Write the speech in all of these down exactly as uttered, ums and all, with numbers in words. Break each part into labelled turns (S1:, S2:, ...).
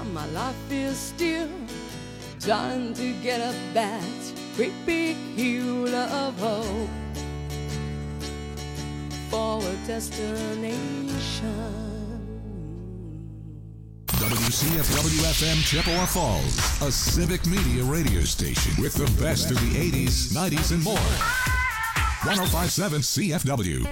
S1: my life is still trying to get up that great big hill of hope for a destination.
S2: W C F W F M Chippewa Falls, a civic media radio station with the best of the eighties, nineties, and more. one oh five point seven C F W.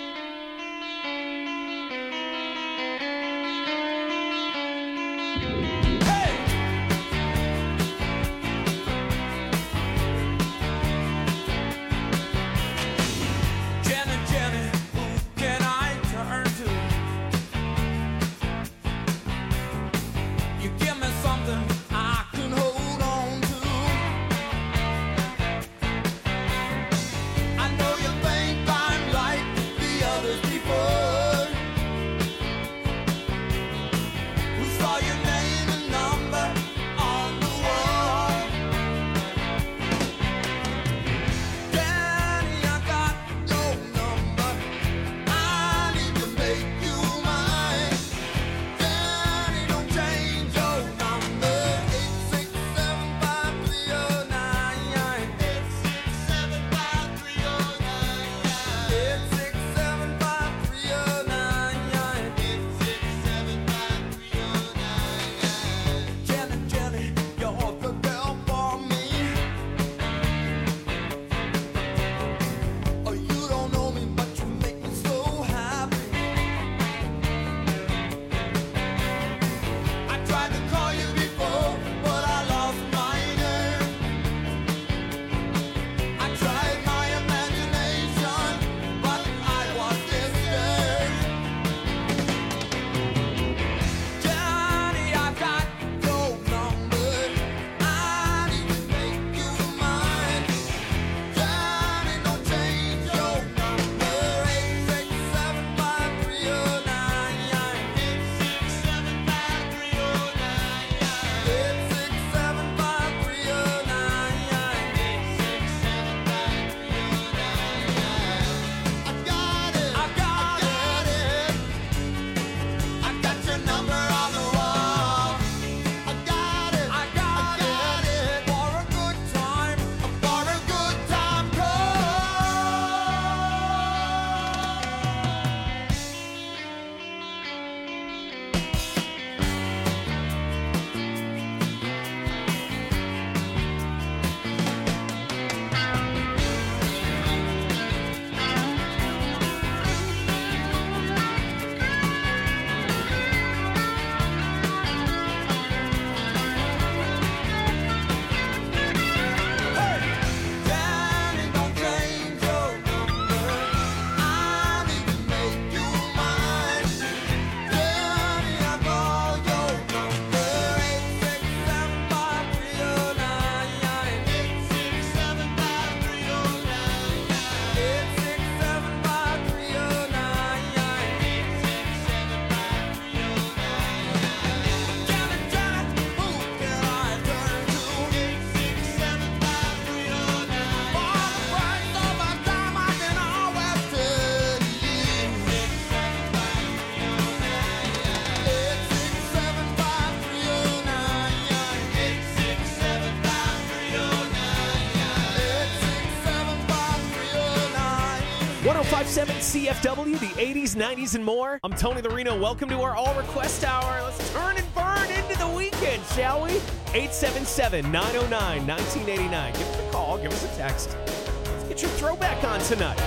S3: one oh five point seven C F W, the eighties, nineties, and more. I'm Tony the Reno. Welcome to our All Request Hour. Let's turn and burn into the weekend, shall we? eight seven seven, nine oh nine, one nine eight nine. Give us a call. Give us a text. Let's get your throwback on tonight.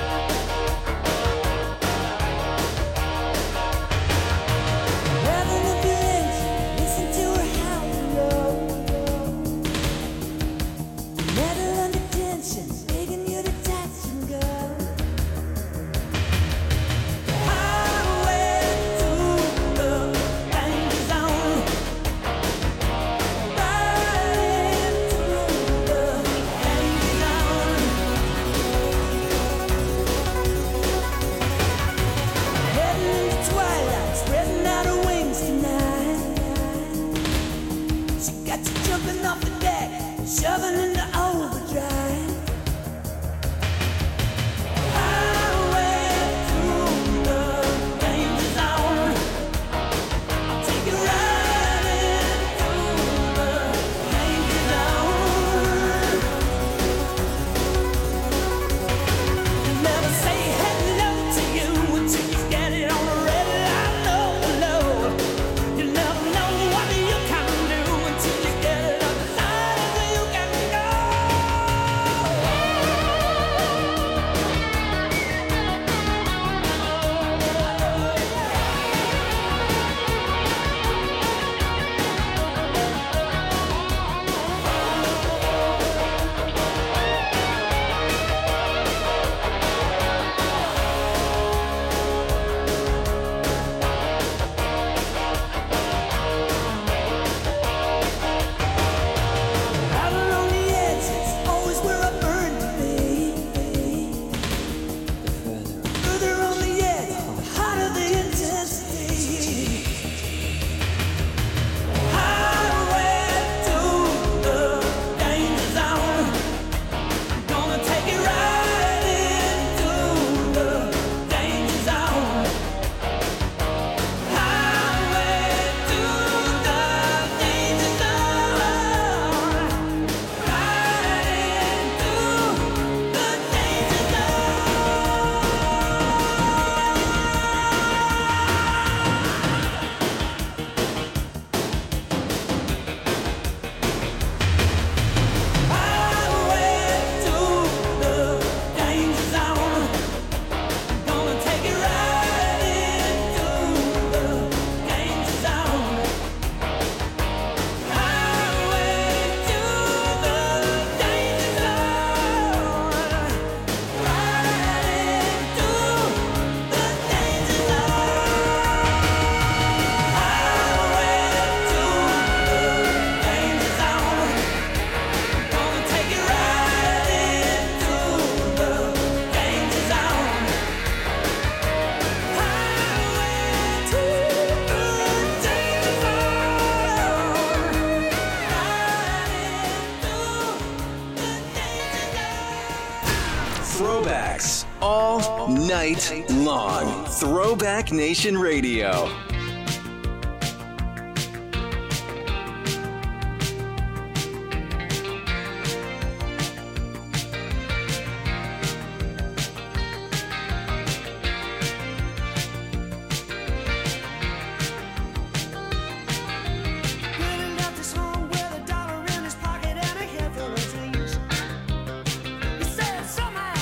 S4: all night long. Throwback Nation Radio.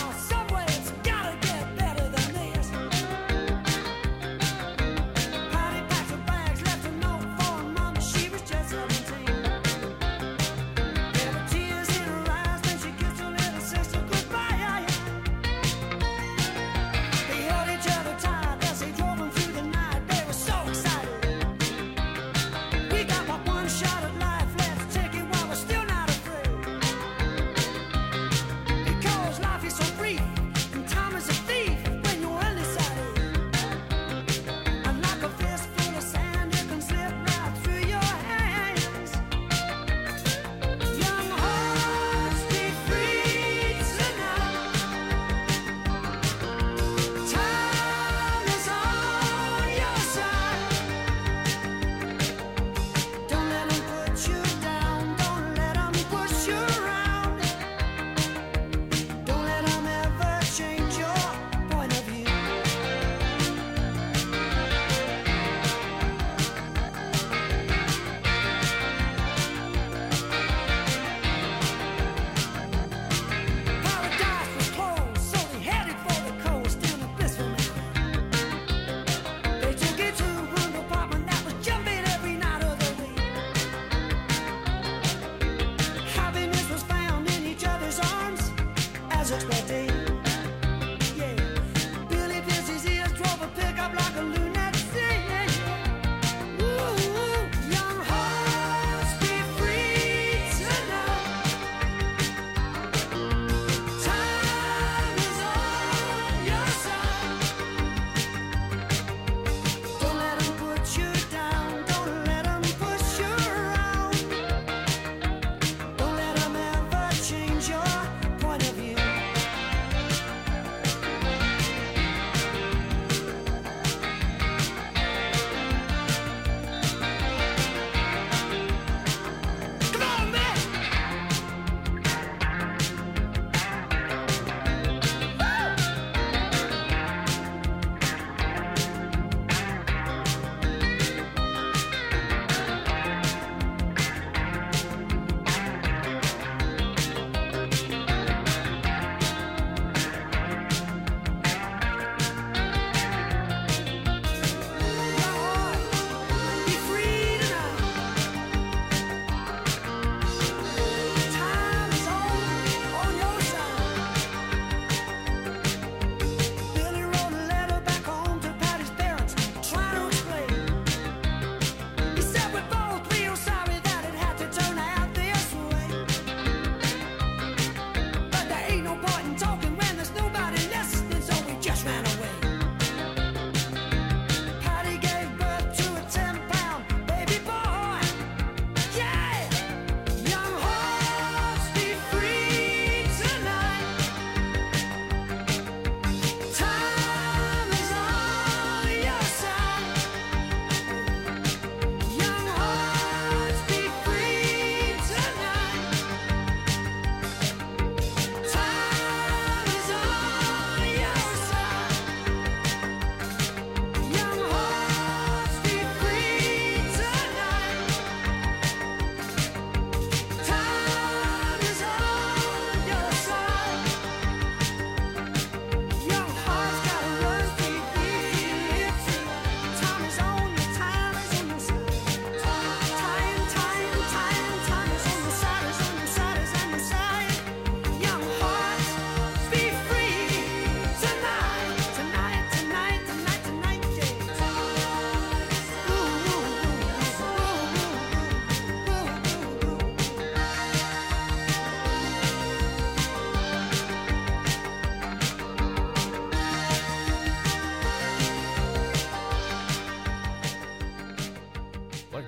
S5: Party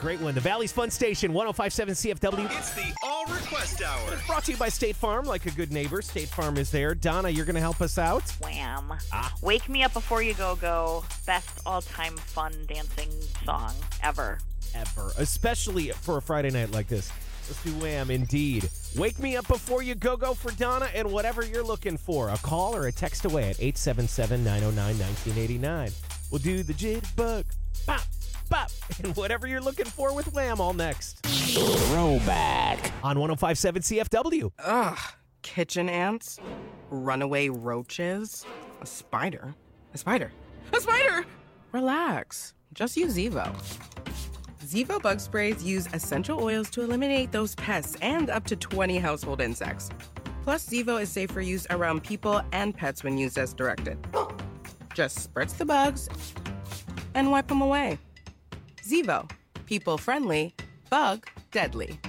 S3: great one. The Valley's Fun Station, one oh five point seven C F W.
S5: It's the All Request Hour.
S3: Brought to you by State Farm, like a good neighbor. State Farm is there. Donna, you're going to help us out?
S6: Wham.
S3: Ah.
S6: Wake Me Up Before You Go Go. Best all-time fun dancing song ever.
S3: Ever. Especially for a Friday night like this. Let's do Wham, indeed. Wake Me Up Before You Go Go for Donna and whatever you're looking for. A call or a text away at eight seven seven, nine oh nine, one nine eight nine. We'll do the jitterbug. Bop, bop. And whatever you're looking for with Wham all next. Throwback. On one oh five point seven C F W.
S7: Ugh. Kitchen ants. Runaway roaches. A spider. A spider. A spider! Relax. Just use Zevo. Zevo bug sprays use essential oils to eliminate those pests and up to twenty household insects. Plus, Zevo is safe for use around people and pets when used as directed. Just spritz the bugs and wipe them away. Zevo. People-friendly. Bug-deadly.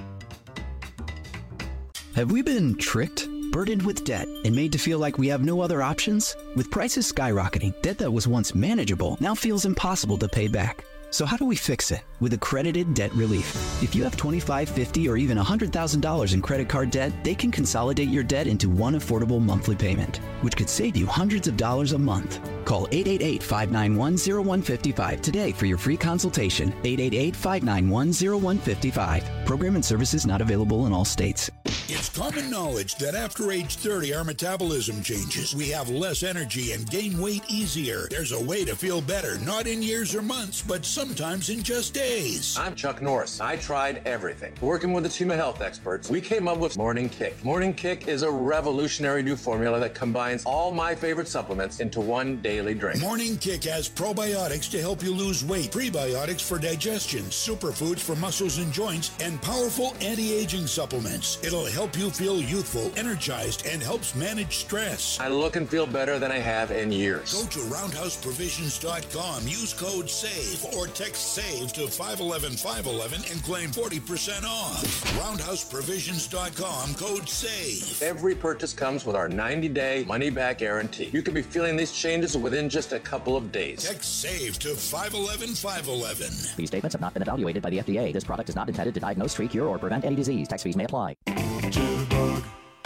S8: Have we been tricked, burdened with debt, and made to feel like we have no other options? With prices skyrocketing, debt that was once manageable now feels impossible to pay back. So how do we fix it? With accredited debt relief. If you have twenty-five, fifty, or even one hundred thousand dollars in credit card debt, they can consolidate your debt into one affordable monthly payment, which could save you hundreds of dollars a month. Call eight eight eight, five nine one, zero one five five today for your free consultation. eight eight eight, five nine one, zero one five five. Program and services not available in all states.
S9: It's common knowledge that after age thirty, our metabolism changes. We have less energy and gain weight easier. There's a way to feel better, not in years or months, but sometimes in just days.
S10: I'm Chuck Norris. I tried everything. Working with a team of health experts, we came up with Morning Kick. Morning Kick is a revolutionary new formula that combines all my favorite supplements into one daily drink.
S9: Morning Kick has probiotics to help you lose weight, prebiotics for digestion, superfoods for muscles and joints, and powerful anti-aging supplements. It'll help you feel youthful, energized, and helps manage stress.
S10: I look and feel better than I have in years.
S9: Go to roundhouse provisions dot com, use code SAVE, or text SAVE to five one one, five one one and claim forty percent off. roundhouse provisions dot com, code SAVE.
S10: Every purchase comes with our ninety-day money-back guarantee. You could be feeling these changes within just a couple of days.
S9: Text SAVE to five one one, five one one.
S11: These statements have not been evaluated by the F D A. This product is not intended to diagnose, treat, cure, or prevent any disease. Tax fees may apply.
S2: Jitterbug.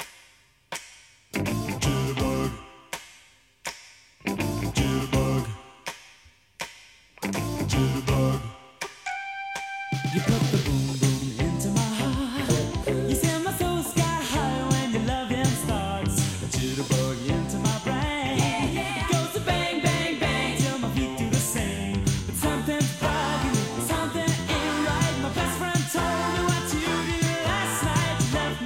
S2: Jitterbug. Jitterbug. Jitterbug.
S12: You put the boom boom into my heart. You send my soul sky high when your loving starts. A jitterbug into my brain. Yeah, yeah. It goes to bang, bang, bang till my feet do the same. But something's bugging, something ain't right. My best friend told me what you did last night. You left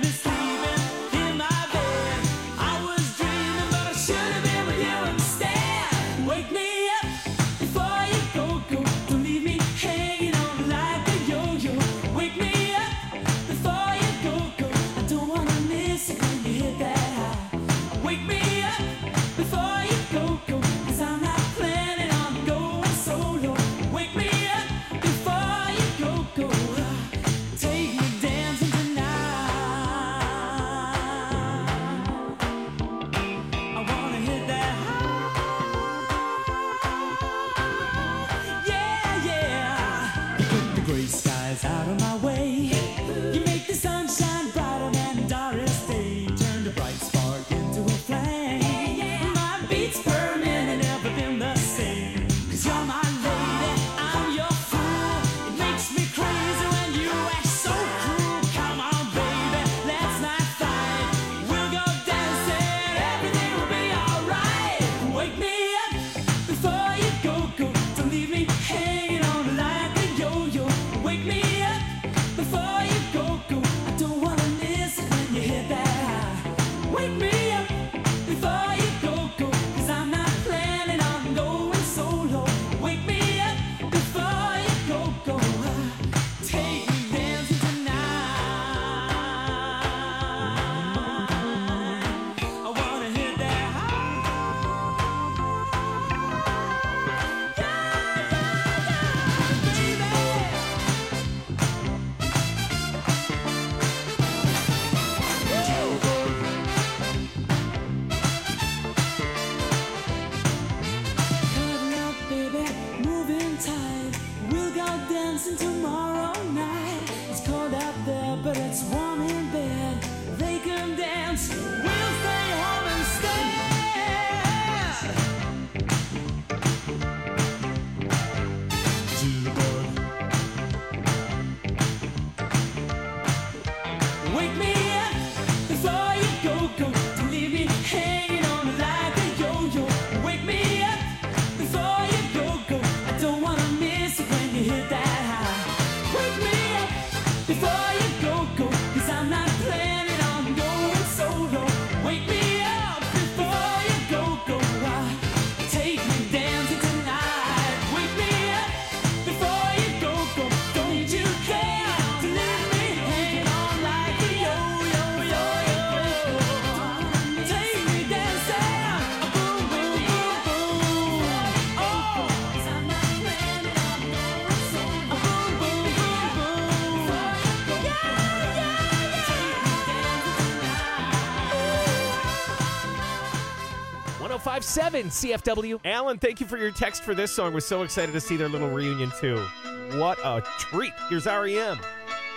S3: five seven C F W. Alan, thank you for your text for this song. We're so excited to see their little reunion, too. What a treat. Here's R E M.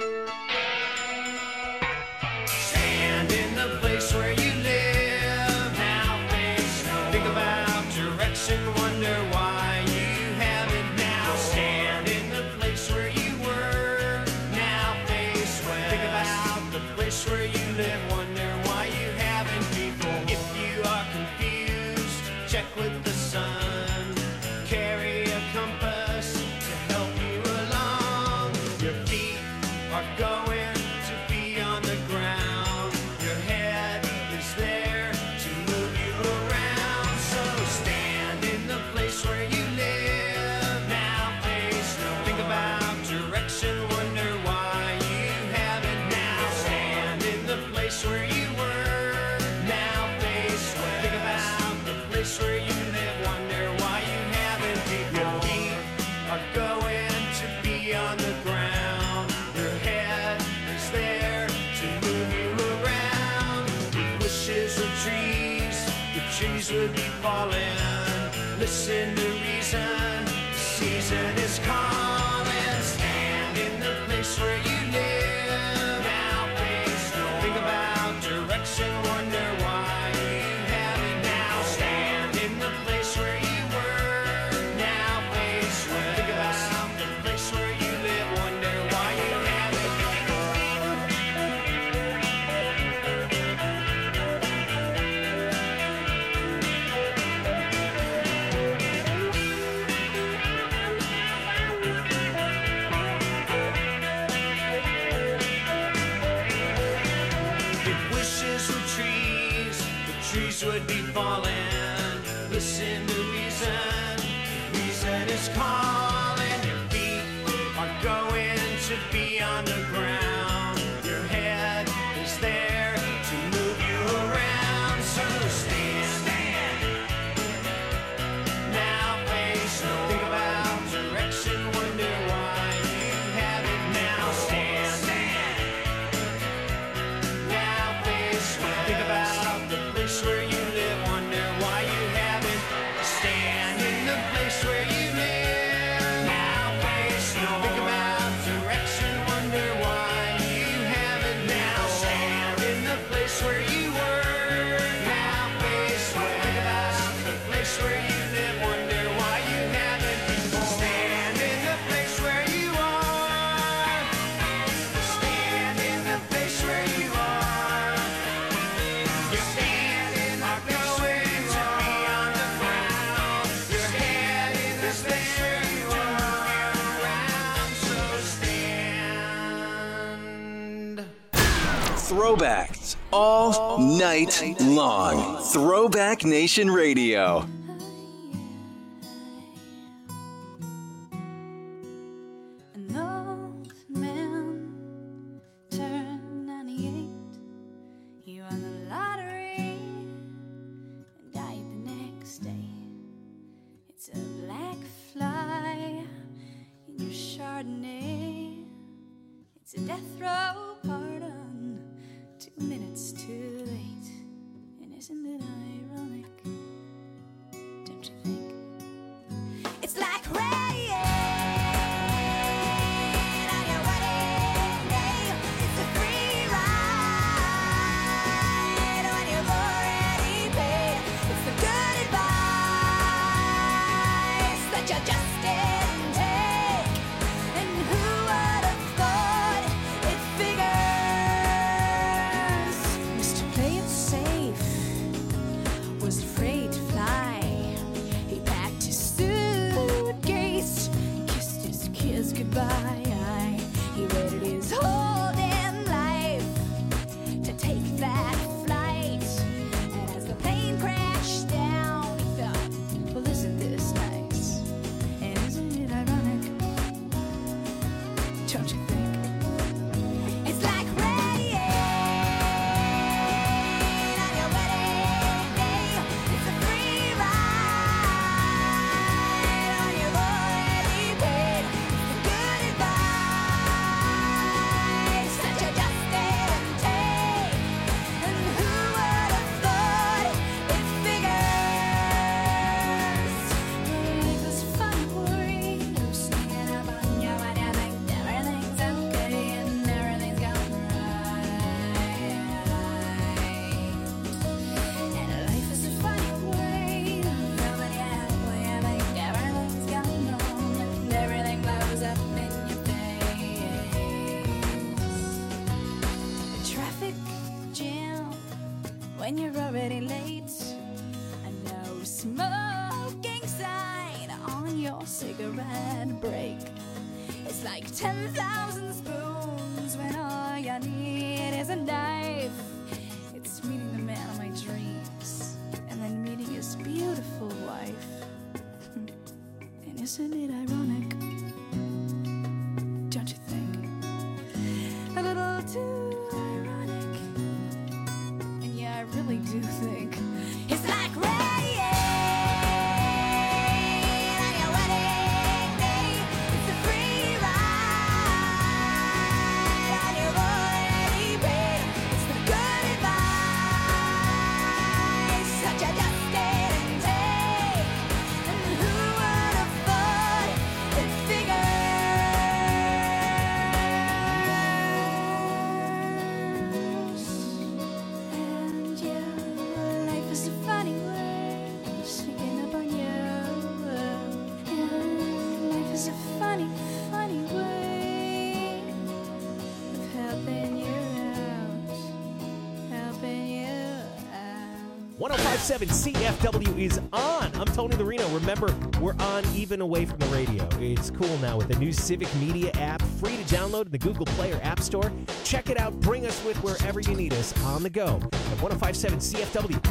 S12: Stand in the place where you live. Now face no. Think about direction. Wonder why you haven't now. Stand in the place where you were. Now face well. Think about the place where you live. Wonder why you haven't before. If you are confused, check with the sun. Carry a compass to help you along. Your feet are going to be on the ground. Your head is there to move you around. So stand in the place where you live. Now face no. Think about direction. Wonder why you haven't now. Stand in the place where you were. Now face well. Think about the place where you live. Wonder why you haven't before. Your feet are going to be on the ground. Your head is there to move you around. If wishes were trees, the trees would be falling. Listen to reason, the season is calling. Stand in the place where you live. Now face no. Think about direction. Wonder why you haven't now. Stand in the place where you were. Now face well. Think about the place where you live. Wonder why you haven't If wishes were trees, the trees would be falling. Listen to reason, reason is calling. Your feet are going to be on the ground. Your head is there to move you around. So stand, stand. Now face no. Think about direction. Wonder why you haven't now. Stand, stand. Now face well. Think about the place where you live. Wonder why you haven't. Stand in the place where you live. Now face no. Think about direction. Wonder why you haven't now. Stand in the place where you were. Now face well. Think about the place where you live. Wonder why you haven't before. Stand in the place where you are. Stand in the place where you are. Your feet are going to be on the ground. Your head is there you are around. So stand.
S4: Throwbacks all night long. Throwback Nation Radio.
S13: An old man turned ninety-eight. He won the lottery and died the next day. It's a black fly in your Chardonnay. It's a death row pardon, two minutes too late. And isn't it ironic? Don't you think? It's like rain on your wedding day. It's a free ride when you've already paid. It's the good advice that you just didn't take. And who would have thought it figures? Mister Play It Safe was afraid to fly. He packed his suitcase, kissed his kids goodbye. He waited his whole damn life to take that flight. And as the plane crashed down, he thought, well, isn't this nice? cigarette break. It's like ten thousand spoons when all you need is a knife. It's meeting the man of my dreams and then meeting his beautiful wife. And isn't it ironic? Don't you think? A little too ironic. And yeah, I really do think it's like rain.
S3: one oh five point seven C F W is on. I'm Tony the Reno. Remember, we're on even away from the radio. It's cool now with the new Civic Media app, free to download in the Google Play or App Store. Check it out. Bring us with wherever you need us on the go at one oh five point seven C F W.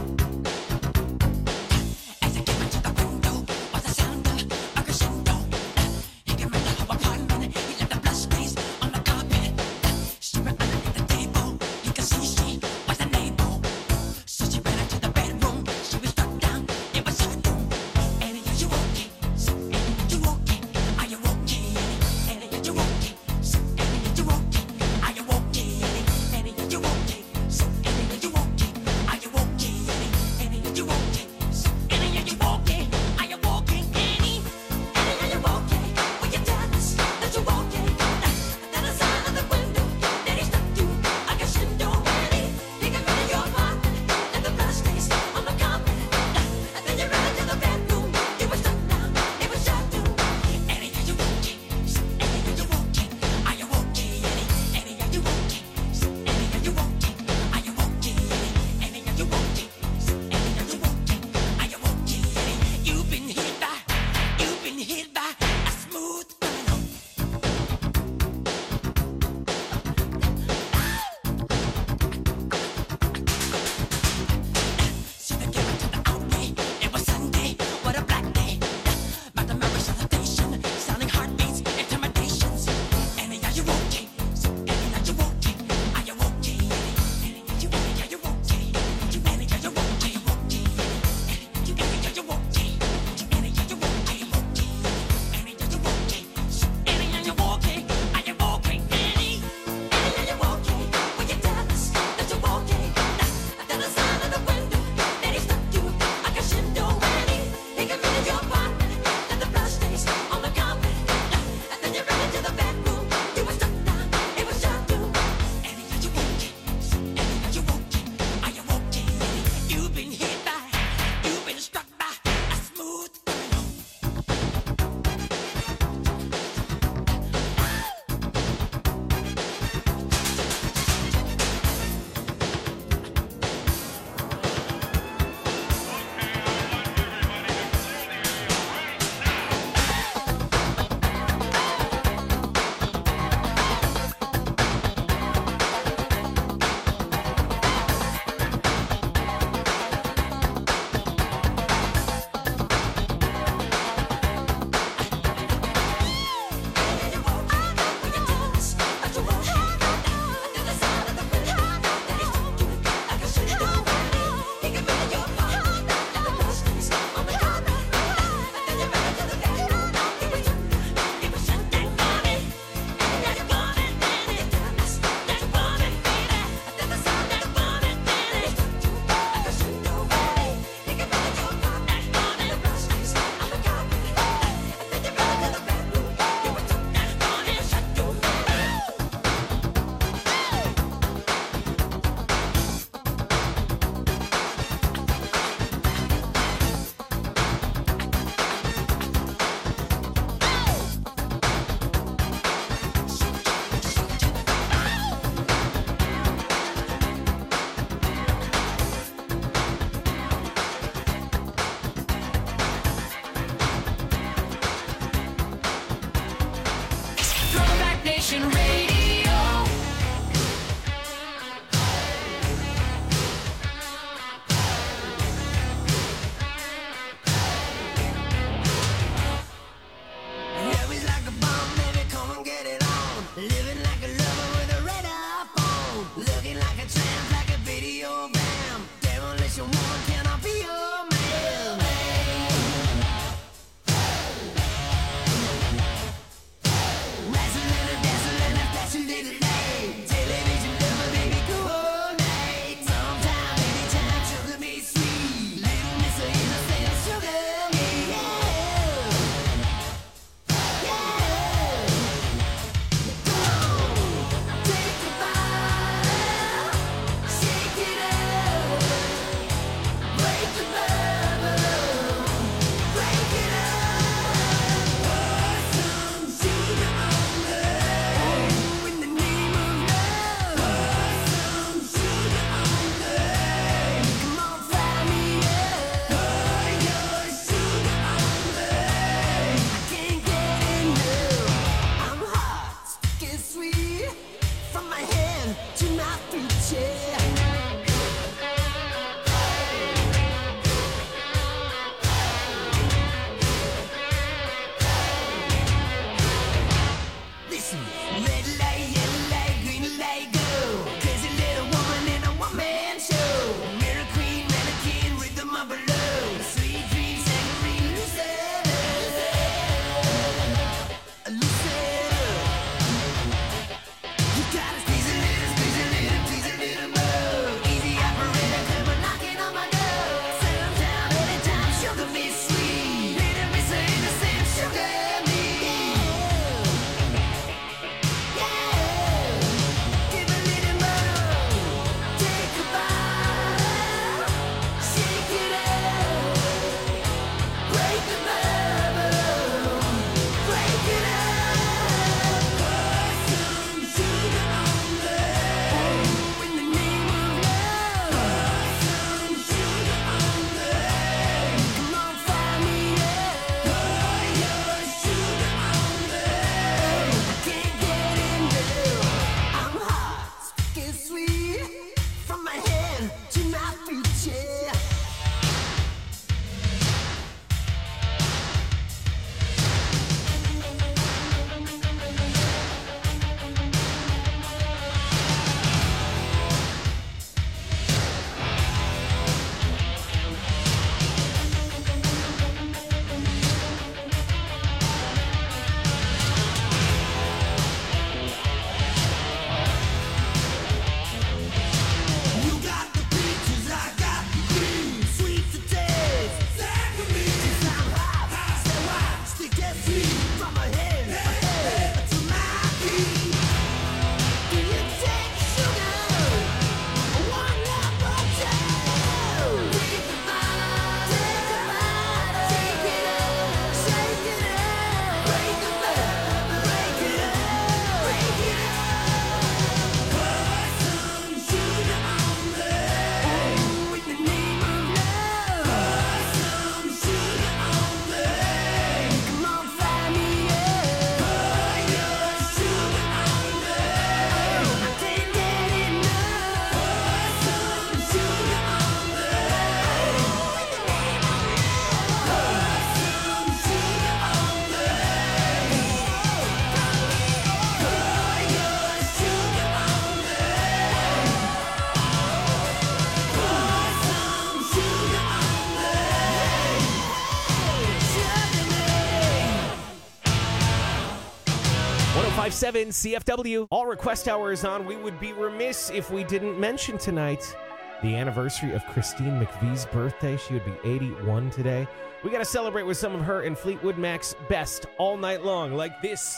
S3: five seven C F W. All Request Hour is on. We would be remiss if we didn't mention tonight the anniversary of Christine McVie's birthday. She would be eighty-one today. We got to celebrate with some of her and Fleetwood Mac's best all night long, like this.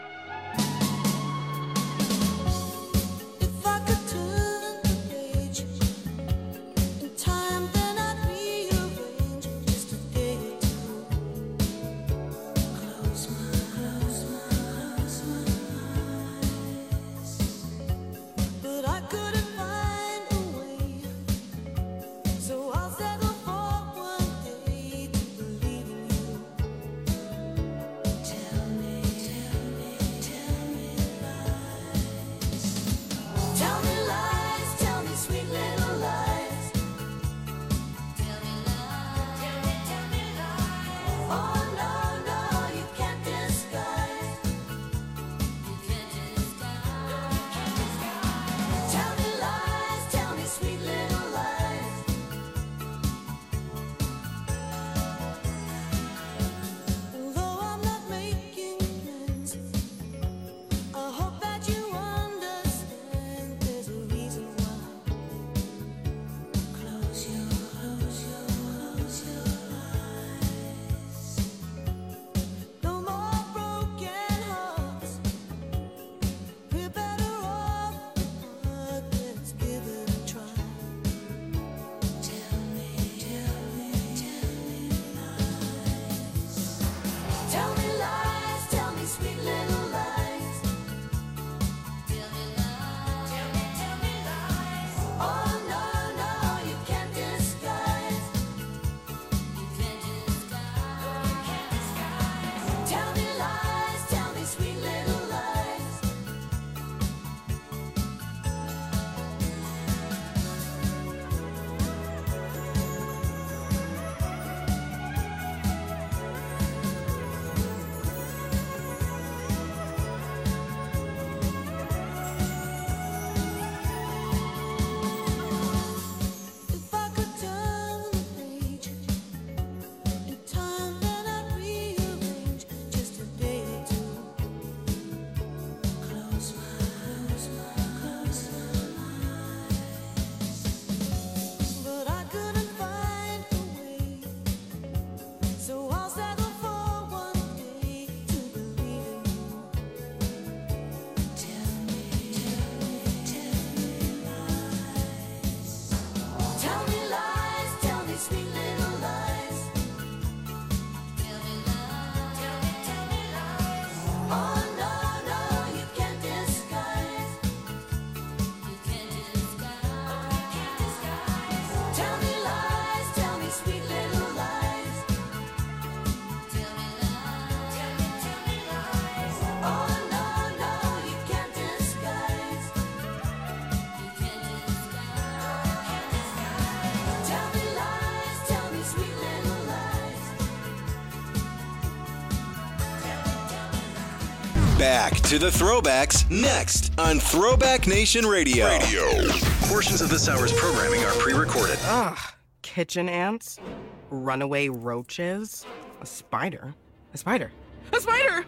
S4: Back to the throwbacks next on Throwback Nation Radio. Radio.
S5: Portions of this hour's programming are pre-recorded.
S7: Ugh. Kitchen ants, runaway roaches, a spider. A spider. A spider!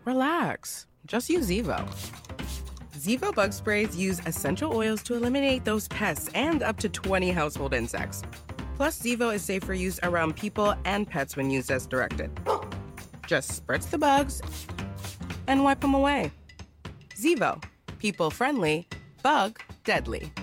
S7: Relax. Just use Zevo. Zevo bug sprays use essential oils to eliminate those pests and up to twenty household insects. Plus, Zevo is safe for use around people and pets when used as directed. Just spritz the bugs and wipe them away. Zevo. People-friendly, bug-deadly.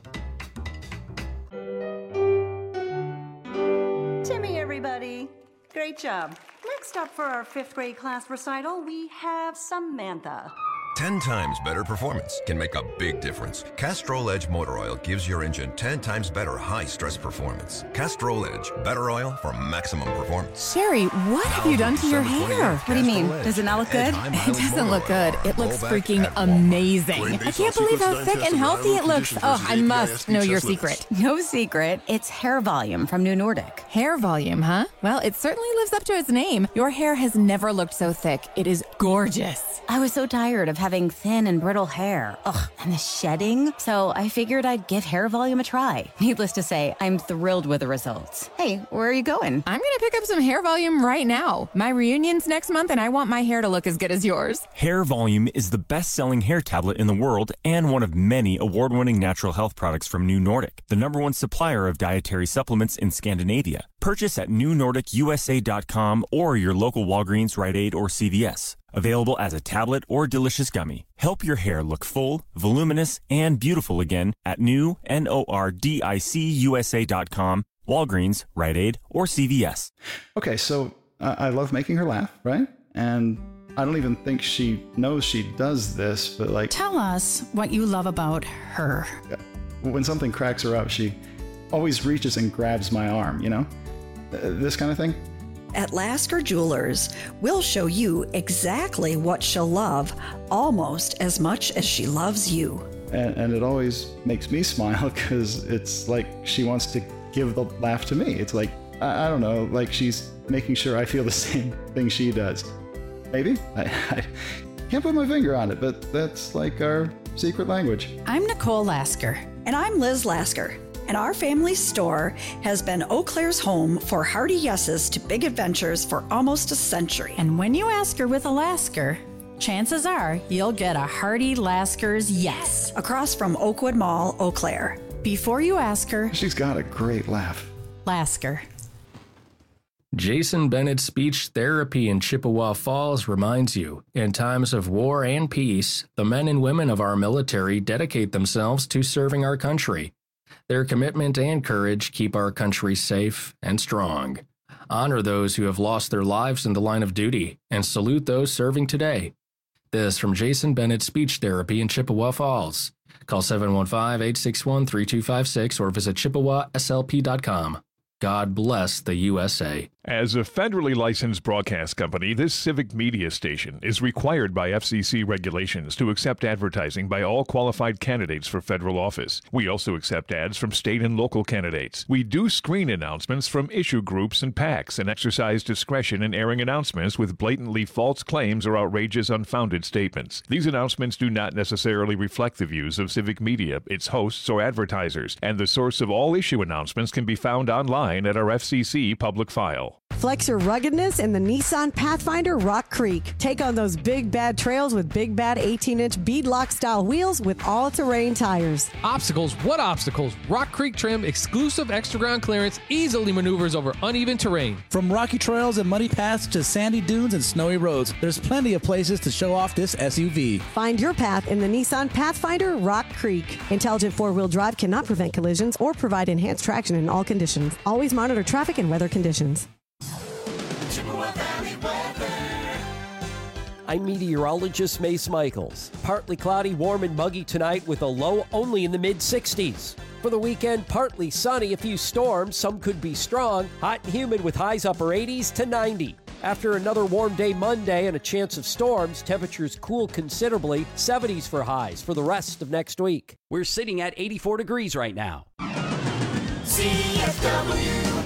S14: Timmy, everybody. Great job. Next up for our fifth grade class recital, we have Samantha.
S15: ten times better performance can make a big difference. Castrol Edge Motor Oil gives your engine ten times better high-stress performance. Castrol Edge, better oil for maximum performance.
S16: Sherry, what have you done to your hair? What do you mean? Does it not look good? It doesn't look good. It looks freaking amazing. I can't believe how thick and healthy it looks. Oh, I must know your secret.
S17: No secret. It's hair volume from New Nordic.
S16: Hair volume, huh? Well, it certainly lives up to its name. Your hair has never looked so thick. It is gorgeous.
S17: I was so tired of having thin and brittle hair. Ugh, and the shedding. So I figured I'd give Hair Volume a try. Needless to say, I'm thrilled with the results. Hey, where are you going?
S16: I'm going to pick up some Hair Volume right now. My reunion's next month, and I want my hair to look as good as yours.
S18: Hair Volume is the best-selling hair tablet in the world and one of many award-winning natural health products from New Nordic, the number one supplier of dietary supplements in Scandinavia. Purchase at new nordic u s a dot com or your local Walgreens, Rite Aid, or C V S. Available as a tablet or delicious gummy. Help your hair look full, voluminous, and beautiful again at new nordic u s a dot com, Walgreens, Rite Aid, or C V S.
S19: Okay, so uh, I love making her laugh, right? And I don't even think she knows she does this, but like...
S20: Tell us what you love about her.
S19: When something cracks her up, she always reaches and grabs my arm, you know? Uh, this kind of thing.
S21: At Lasker Jewelers, we'll show you exactly what she'll love almost as much as she loves you.
S19: And, and it always makes me smile because it's like she wants to give the laugh to me. It's like, I, I don't know, like she's making sure I feel the same thing she does. Maybe? I, I can't put my finger on it, but that's like our secret language.
S20: I'm Nicole Lasker.
S21: And I'm Liz Lasker. And our family store has been Eau Claire's home for hearty yeses to big adventures for almost a century.
S20: And when you ask her with a Lasker, chances are you'll get a hearty Lasker's yes.
S21: Across from Oakwood Mall, Eau Claire.
S20: Before you ask her,
S19: she's got a great laugh.
S20: Lasker.
S22: Jason Bennett's Speech Therapy in Chippewa Falls reminds you, in times of war and peace, the men and women of our military dedicate themselves to serving our country. Their commitment and courage keep our country safe and strong. Honor those who have lost their lives in the line of duty, and salute those serving today. This from Jason Bennett's Speech Therapy in Chippewa Falls. Call seven one five, eight six one, three two five six or visit chippewa s l p dot com. God bless the U S A.
S23: As a federally licensed broadcast company, this civic media station is required by F C C regulations to accept advertising by all qualified candidates for federal office. We also accept ads from state and local candidates. We do screen announcements from issue groups and PACs and exercise discretion in airing announcements with blatantly false claims or outrageous unfounded statements. These announcements do not necessarily reflect the views of civic media, its hosts, or advertisers, and the source of all issue announcements can be found online at our F C C public file.
S24: Flex your ruggedness in the Nissan Pathfinder Rock Creek. Take on those big bad trails with big bad eighteen inch beadlock style wheels with all-terrain tires.
S25: Obstacles? What obstacles? Rock Creek trim, exclusive extra ground clearance, easily maneuvers over uneven terrain.
S26: From rocky trails and muddy paths to sandy dunes and snowy roads, there's plenty of places to show off this S U V.
S24: Find your path in the Nissan Pathfinder Rock Creek. Intelligent four-wheel drive cannot prevent collisions or provide enhanced traction in all conditions. Always monitor traffic and weather conditions.
S27: I'm meteorologist Mace Michaels. Partly cloudy, warm and muggy tonight with a low only in the mid sixties. For the weekend, partly sunny, a few storms, some could be strong, hot and humid with highs upper eighties to ninety. After another warm day Monday and a chance of storms, temperatures cool considerably, seventies for highs for the rest of next week. We're sitting at eighty-four degrees right now.
S12: C F W.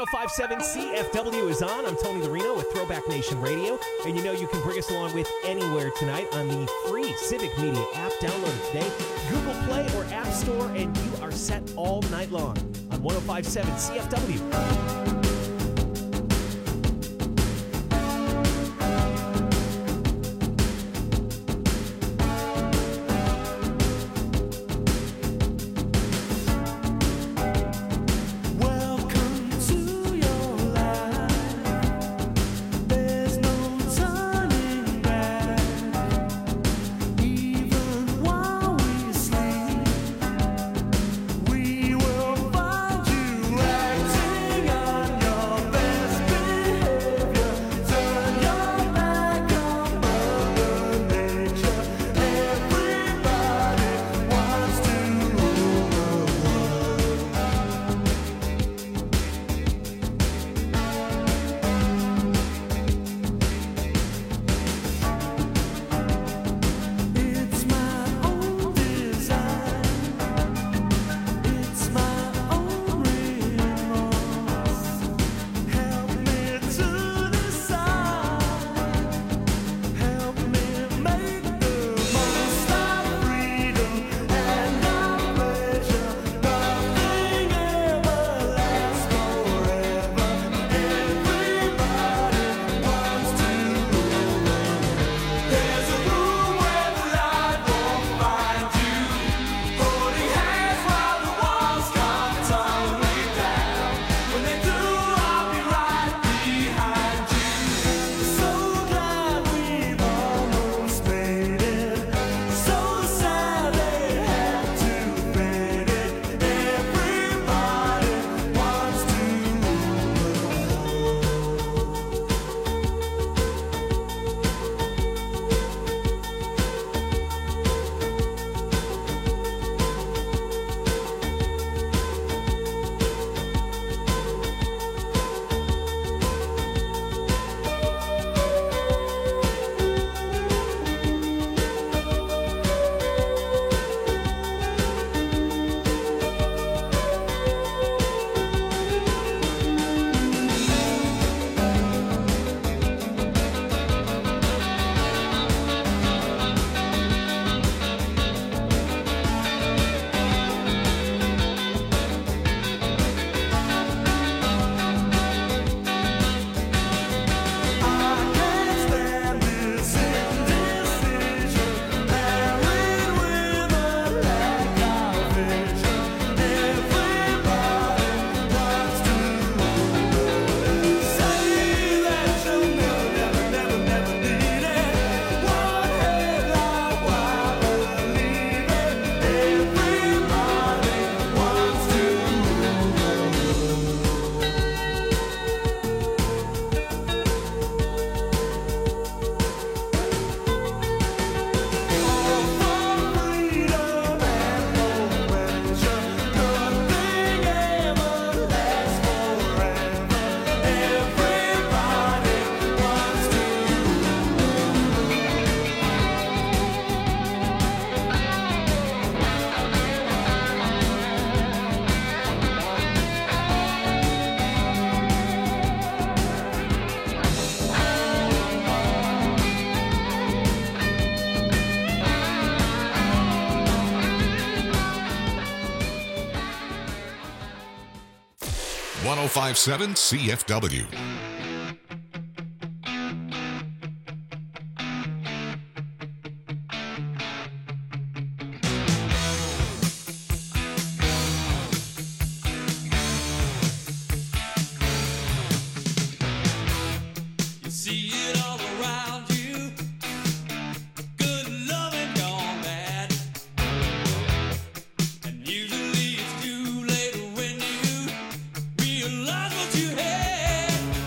S3: oh five seven C F W is on. I'm Tony Larino with Throwback Nation Radio. And you know you can bring us along with anywhere tonight on the free Civic Media app. Download it today. Google Play or App Store, and you are set all night long on one oh five seven C F W.
S1: one oh five point seven C F W.
S12: Realize what you had.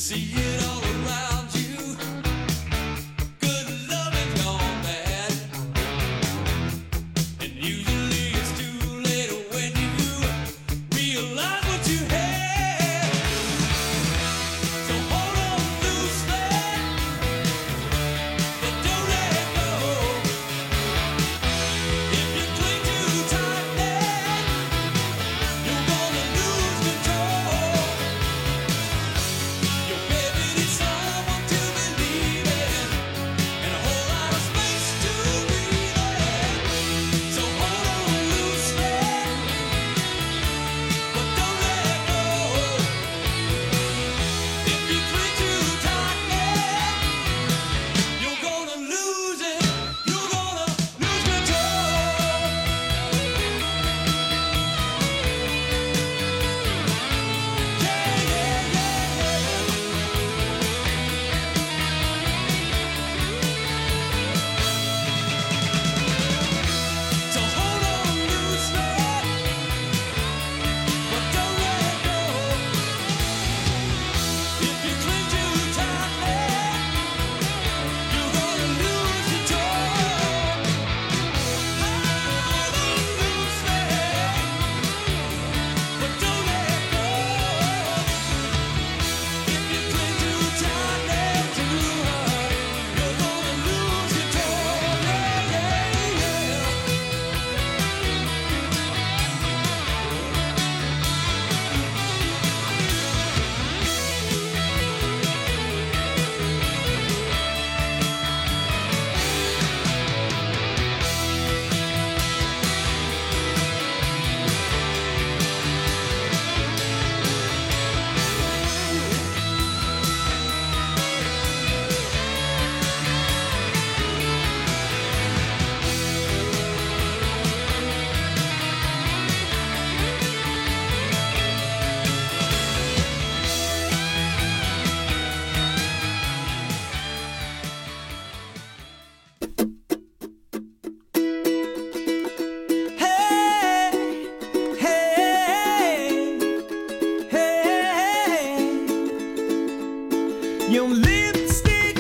S12: Your lipstick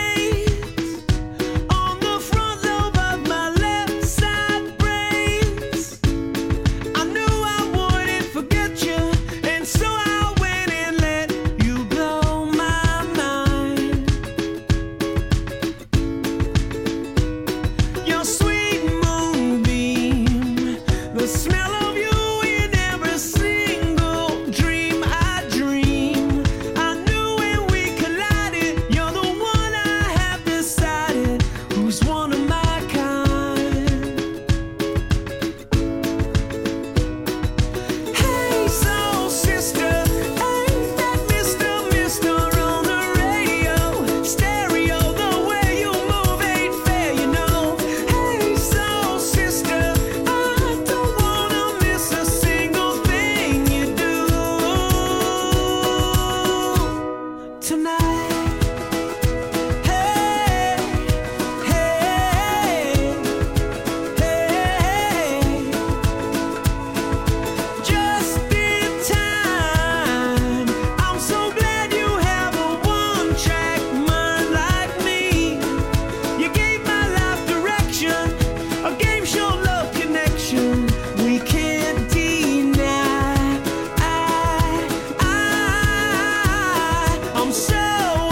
S12: stains on the front lobe of my left side brains. I knew I wouldn't forget you, and so I went and let you blow my mind. Your sweet moonbeam, the smell of you in every single dream I dream. I knew when we collided, you're the one I have decided who's one of my kind. Hey, soul sister, ain't that Mister Mister on the radio? Stereo, the way you move ain't fair, you know. Hey, soul sister, I don't wanna miss a single thing you do tonight. Hey, hey, hey, just in time. I'm so glad you have a one-track mind like me. You gave my life direction, a game show love connection we can't deny. I, I, I'm so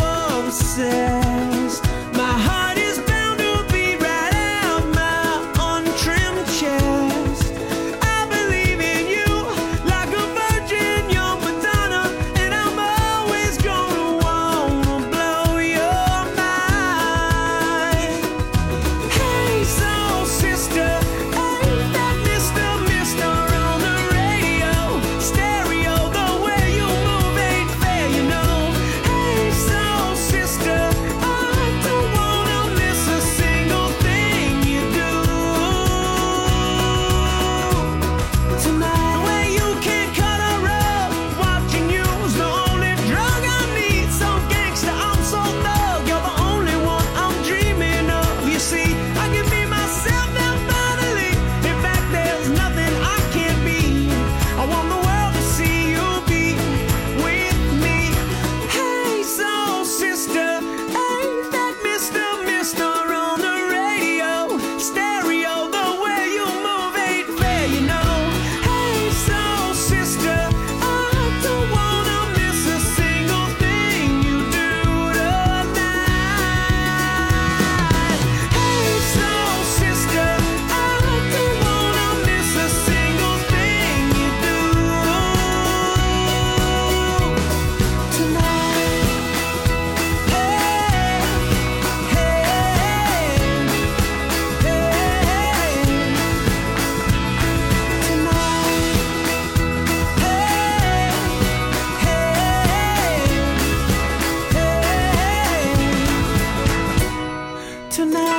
S12: tonight.